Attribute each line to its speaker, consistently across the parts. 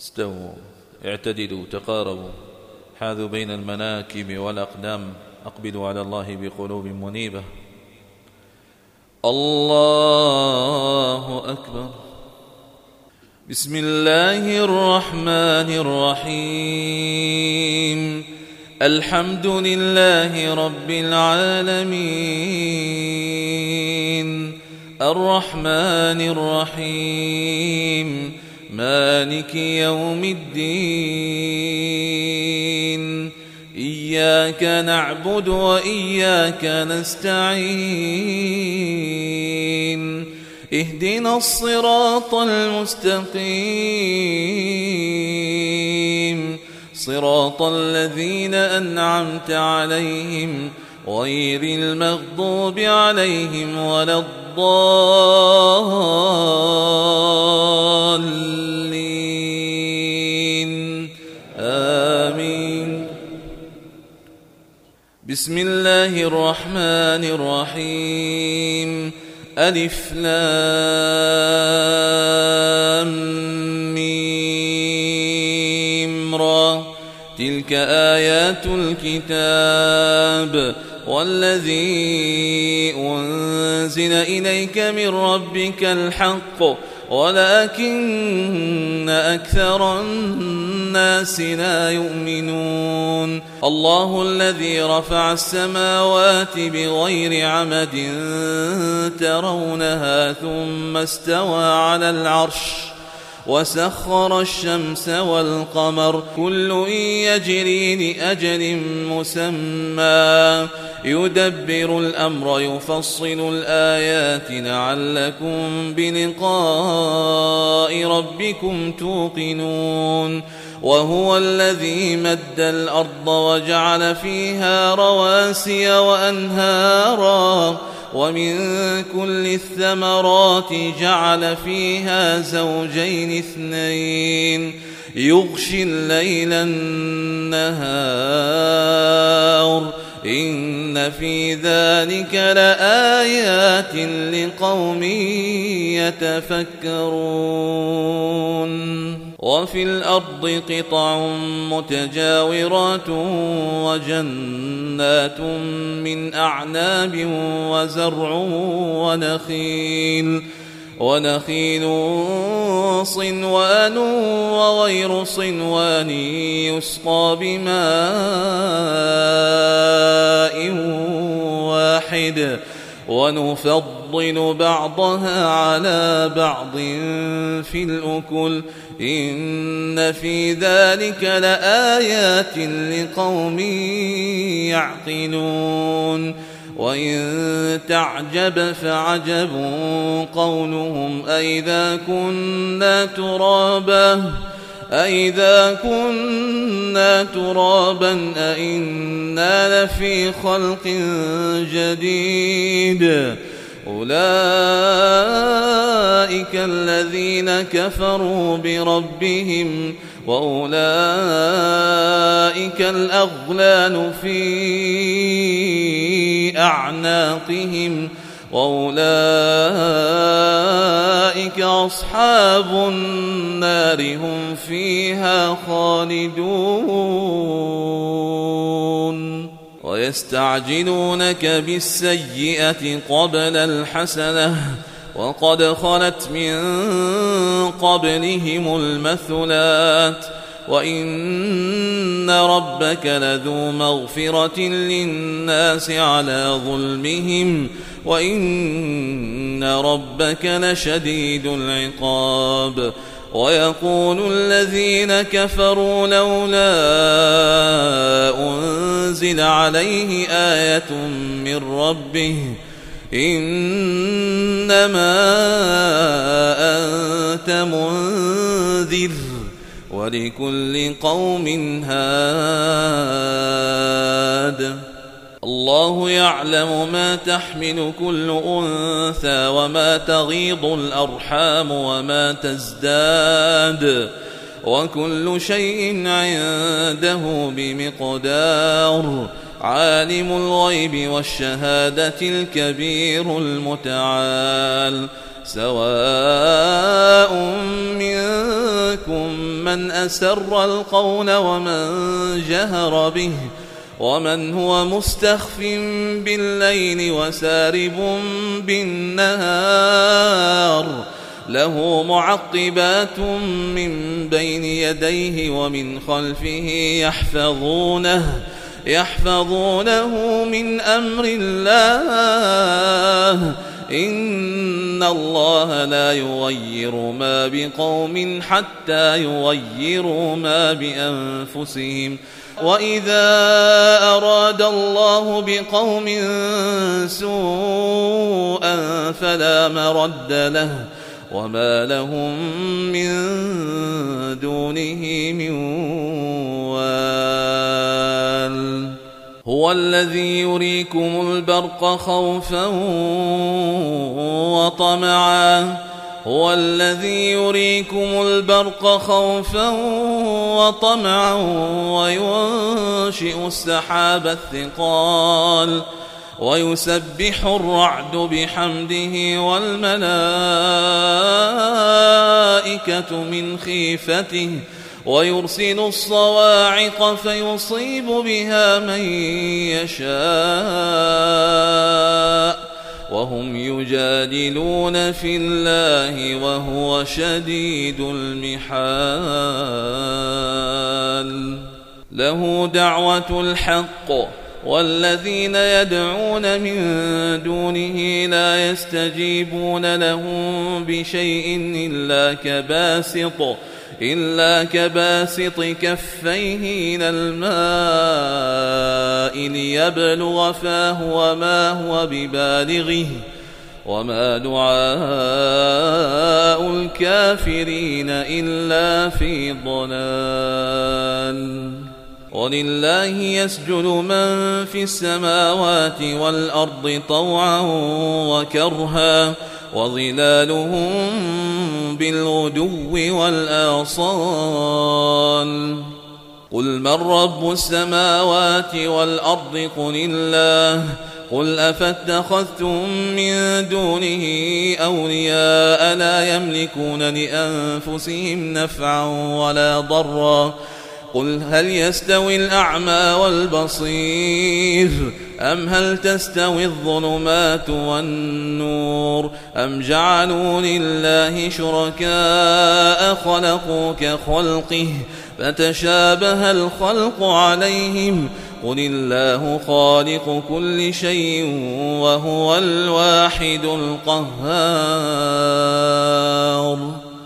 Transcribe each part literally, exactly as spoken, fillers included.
Speaker 1: استووا اعتدلوا تقاربوا حاذوا بين المناكب والأقدام أقبلوا على الله بقلوب منيبة. الله أكبر. بسم الله الرحمن الرحيم. الحمد لله رب العالمين الرحمن الرحيم مالك يوم الدين إياك نعبد وإياك نستعين اهدنا الصراط المستقيم صراط الذين أنعمت عليهم غير المغضوب عليهم ولا الضالين آمين. بسم الله الرحمن الرحيم. ألف لام ميم را تلك آيات الكتاب والذي أنزل إليك من ربك الحق ولكن أكثر الناس لا يؤمنون. الله الذي رفع السماوات بغير عمد ترونها ثم استوى على العرش وسخر الشمس والقمر كل يجري لأجل مسمى يدبر الأمر يفصل الآيات لعلكم بلقاء ربكم توقنون. وهو الذي مد الأرض وجعل فيها رواسي وأنهارا ومن كل الثمرات جعل فيها زوجين اثنين يغشي الليل النهار إن في ذلك لآيات لقوم يتفكرون. وفي الأرض قطع متجاورات وجنات من أعناب وزرع ونخيل ونخيل صنوان وغير صنوان يسقى بماء واحد ونفضل بعضها على بعض في الأكل إن في ذلك لآيات لقوم يعقلون. وإن تعجب فعجب قولهم أئذا كنا ترابا أئذا كنا ترابا أئنا لفي خلق جديد أولئك الذين كفروا بربهم وأولئك الأغلال في أعناقهم وأولئك أصحاب النار هم فيها خالدون. ويستعجلونك بالسيئة قبل الحسنة وقد خلت من قبلهم المثلات وإن ربك لذو مغفرة للناس على ظلمهم وإن ربك لشديد العقاب. ويقول الذين كفروا لولا أنزل عليه آية من ربه إنما أنت منذر ولكل قوم هاد. الله يعلم ما تحمل كل أنثى وما تغيض الأرحام وما تزداد وكل شيء عنده بمقدار. عالم الغيب والشهادة الكبير المتعال سواء منكم من أسر القول ومن جهر به ومن هو مستخف بالليل وسارب بالنهار له معقبات من بين يديه ومن خلفه يحفظونه يحفظونه من أمر الله إن الله لا يغير ما بقوم حتى يغيروا ما بأنفسهم وإذا أراد الله بقوم سوءا فلا مرد له وما لهم من دونه من وال هو الذي يريكم البرق خوفا وطمعا هو الذي يريكم البرق خوفا وطمعا وينشئ السحاب الثقال ويسبح الرعد بحمده والملائكة من خيفته ويرسل الصواعق فيصيب بها من يشاء وهم يجادلون في الله وهو شديد المحال له دعوة الحق والذين يدعون من دونه لا يستجيبون لهم بشيء إلا كباسط إلا كباسط كفيه إلى الماء ليبلغ فاه وما هو ببالغه وما دعاء الكافرين إلا في ضلال ولله يسجد من في السماوات والأرض طوعا وكرها وظلالهم بالغدو والآصال قل من رب السماوات والأرض قل الله قل أفاتخذتم من دونه أولياء لا يملكون لأنفسهم نفعا ولا ضرا قل هل يستوي الأعمى والبصير أم هل تستوي الظلمات والنور أم جعلوا لله شركاء خلقوا كخلقه فتشابه الخلق عليهم قل الله خالق كل شيء وهو الواحد القهار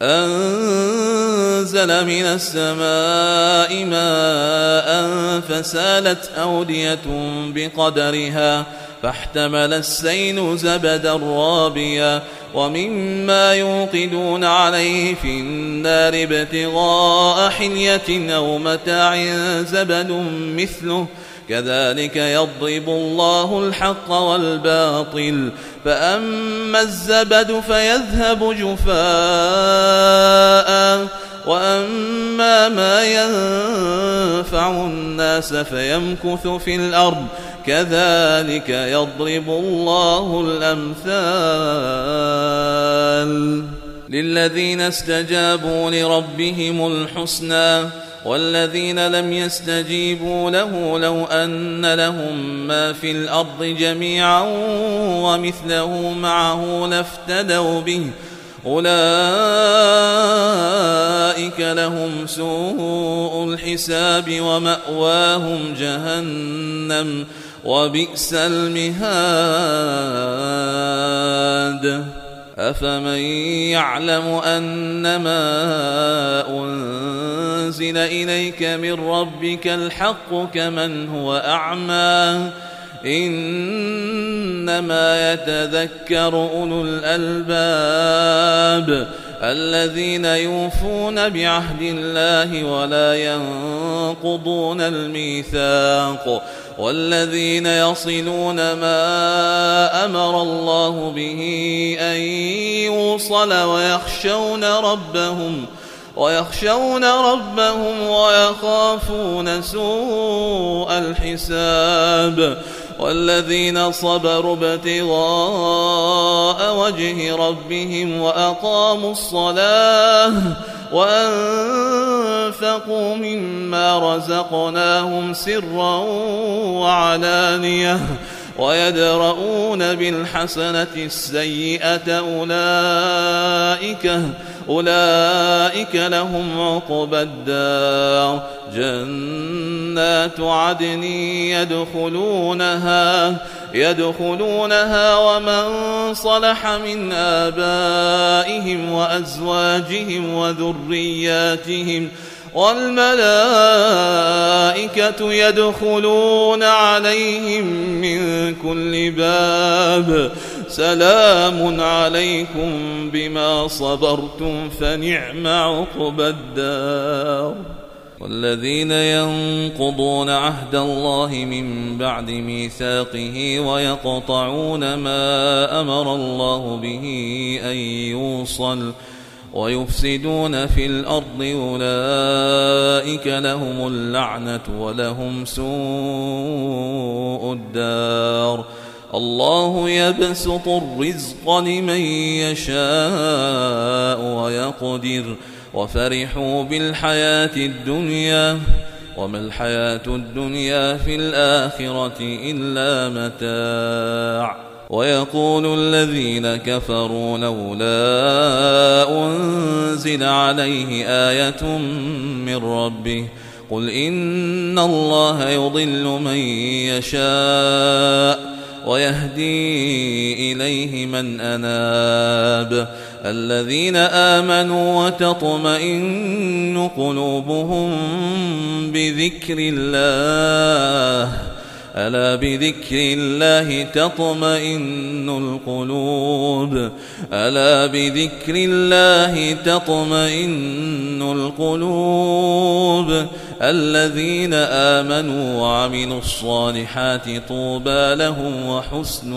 Speaker 1: أنزل من السماء ماء فسالت أودية بقدرها فاحتمل السيل زبدا رابيا ومما يوقدون عليه في النار ابتغاء حلية أو متاع زبد مثله كذلك يضرب الله الحق والباطل فأما الزبد فيذهب جفاء وأما ما ينفع الناس فيمكث في الأرض كذلك يضرب الله الأمثال للذين استجابوا لربهم الحسنى والذين لم يستجيبوا له لو أن لهم ما في الأرض جميعا ومثله معه لافتدوا به أولئك لهم سوء الحساب ومأواهم جهنم وبئس المهاد أفمن يعلم أنما أنزل إليك من ربك الحق كمن هو أعمى إنما يتذكر أولو الألباب الذين يوفون بعهد الله ولا ينقضون الميثاق والذين يصلون ما أمر الله به أن يوصل ويخشون ربهم ويخشون ربهم ويخافون سوء الحساب
Speaker 2: والذين صبروا ابتغاء وجه ربهم وأقاموا الصلاة وأنفقوا مما رزقناهم سرا وعلانية ويدرؤون بالحسنة السيئة أولئك أولئك لهم عقبى الدار جنات عدن يدخلونها يدخلونها ومن صلح من آبائهم وأزواجهم وذرياتهم والملائكة يدخلون عليهم من كل باب سلام عليكم بما صبرتم فنعم عقبى الدار.
Speaker 1: والذين ينقضون عهد الله من بعد ميثاقه ويقطعون ما أمر الله به أن يوصل ويفسدون في الأرض أولئك لهم اللعنة ولهم سوء الدار. الله يبسط الرزق لمن يشاء ويقدر وفرحوا بالحياة الدنيا وما الحياة الدنيا في الآخرة إلا متاع. ويقول الذين كفروا لولا أنزل عليه آية من ربه قل إن الله يضل من يشاء ويهدي إليه من أناب. الذين آمنوا وتطمئن قلوبهم بذكر الله ألا بذكر الله تطمئن القلوب ألا بذكر الله تطمئن القلوب. الذين آمنوا وعملوا الصالحات طوبى لهم وحسن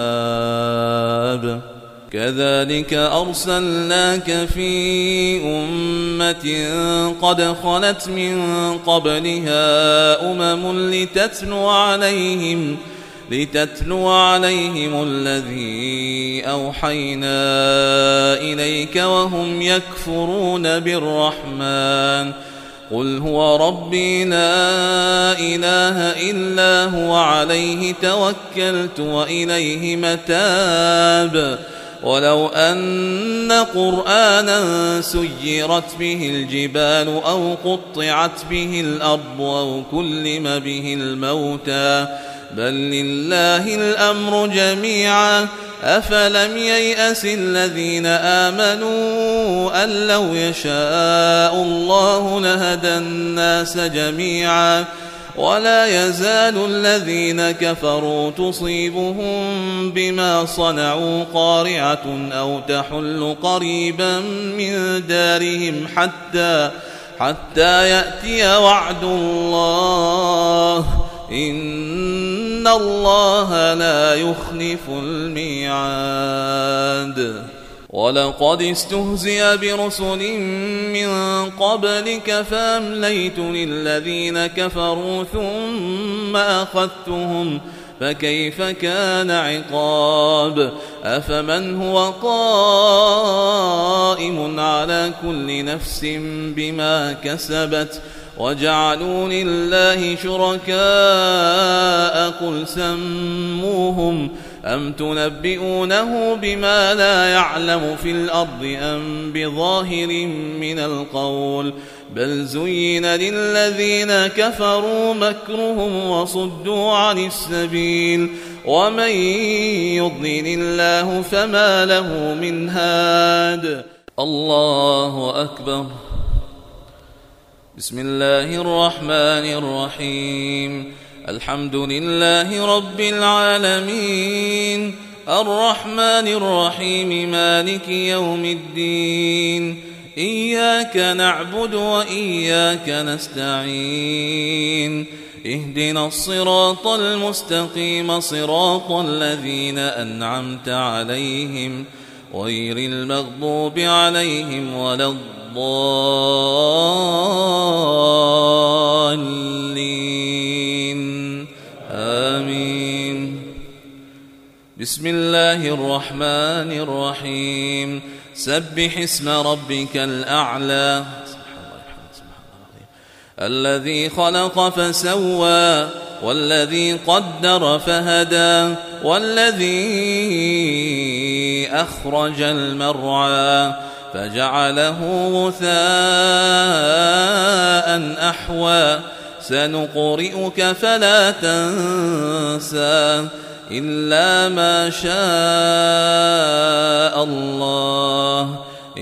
Speaker 1: مآب. كذلك أرسلناك في أمة قد خلت من قبلها أمم لتتلو عليهم لتتلو عليهم الذي أوحينا إليك وهم يكفرون بالرحمن قل هو ربي لا إله إلا هو عليه توكلت وإليه متاب. ولو أن قرآنا سيرت به الجبال أو قطعت به الأرض أو كلم به الموتى بل لله الأمر جميعا أفلم ييأس الذين آمنوا أن لو يشاء الله لهدى الناس جميعا ولا يزال الذين كفروا تصيبهم بما صنعوا قارعة أو تحل قريبا من دارهم حتى حتى يأتي وعد الله إن الله لا يخلف الميعاد. ولقد استهزئ برسل من قبلك فأمليت للذين كفروا ثم أخذتهم فكيف كان عقاب. أفمن هو قائم على كل نفس بما كسبت وجعلوا لله شركاء قل سموهم أم تنبئونه بما لا يعلم في الأرض أم بظاهر من القول بل زين للذين كفروا مكرهم وصدوا عن السبيل ومن يضلل الله فما له من هاد. الله أكبر. بسم الله الرحمن الرحيم. الحمد لله رب العالمين الرحمن الرحيم مالك يوم الدين إياك نعبد وإياك نستعين اهدنا الصراط المستقيم صراط الذين أنعمت عليهم غير المغضوب عليهم ولا الضالين آمين.
Speaker 2: بسم الله الرحمن الرحيم سبح اسم ربك الأعلى الذي خلق فسوى والذي قدر فهدى والذي أخرج المرعى فجعله غثاء أحوى سنقرئك فلا تنسى إلا ما شاء الله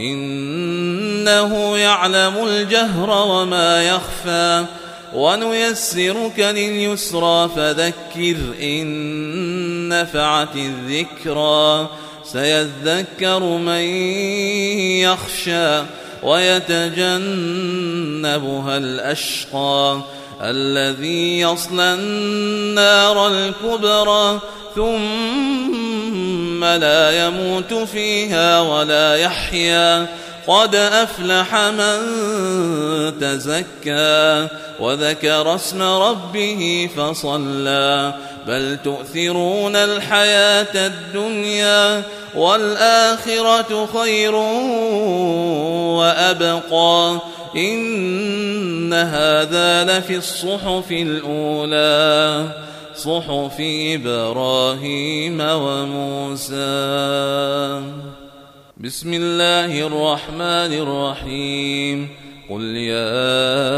Speaker 2: إنه يعلم الجهر وما يخفى ونيسرك لليسرى فذكر إن نفعت الذكرى سيذكر من يخشى ويتجنبها الأشقى الذي يصلى النار الكبرى ثم لا يموت فيها ولا يحيا قد أفلح من تزكى وذكر اسم ربه فصلى بل تؤثرون الحياة الدنيا والآخرة خير وأبقى إن هذا لفي الصحف الأولى صحف إبراهيم وموسى. بسم الله الرحمن الرحيم قل يا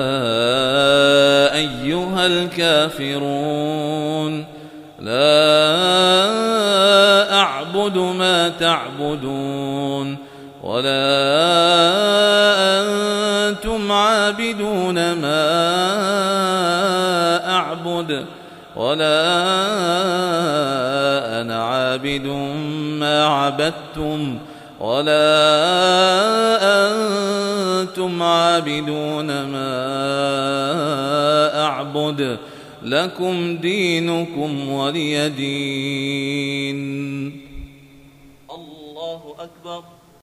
Speaker 2: أيها الكافرون لا أعبد ما تعبدون ولا أنتم عابدون ما أعبد ولا أنا عابد ما عبدتم ولا أنتم عابدون ما أعبد لكم دينكم ولي دين. الله أكبر.